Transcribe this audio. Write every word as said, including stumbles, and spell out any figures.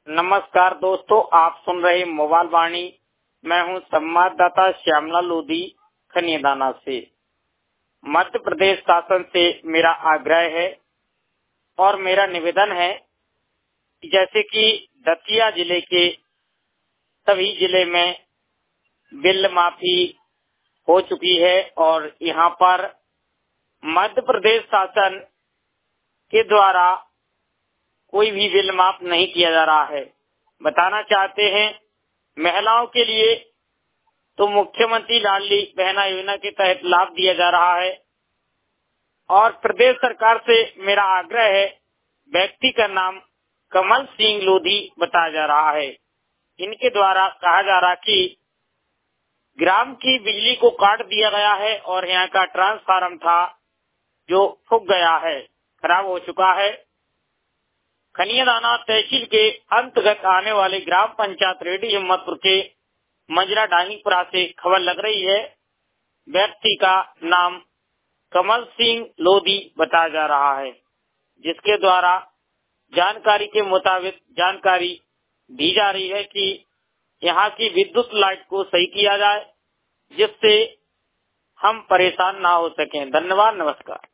नमस्कार दोस्तों, आप सुन रहे मोबाइल वाणी। मैं हूं संवाददाता श्यामला लोधी खनियादाना से। मध्य प्रदेश शासन से मेरा आग्रह है और मेरा निवेदन है कि जैसे कि दतिया जिले के सभी जिले में बिल माफी हो चुकी है और यहाँ पर मध्य प्रदेश शासन के द्वारा कोई भी बिल माफ नहीं किया जा रहा है। बताना चाहते हैं, महिलाओं के लिए तो मुख्यमंत्री लाडली बहना योजना के तहत लाभ दिया जा रहा है और प्रदेश सरकार से मेरा आग्रह है, व्यक्ति का नाम कमल सिंह लोधी बताया जा रहा है। इनके द्वारा कहा जा रहा कि ग्राम की बिजली को काट दिया गया है और यहाँ का ट्रांसफार्मर था जो फूक गया है, खराब हो चुका है। खनियादाना तहसील के अंतर्गत आने वाले ग्राम पंचायत रेडी हिम्मतपुर के मंजरा डांगीपुरा से खबर लग रही है। व्यक्ति का नाम कमल सिंह लोधी बताया जा रहा है, जिसके द्वारा जानकारी के मुताबिक जानकारी दी जा रही है कि यहाँ की विद्युत लाइट को सही किया जाए, जिससे हम परेशान ना हो सकें। धन्यवाद, नमस्कार।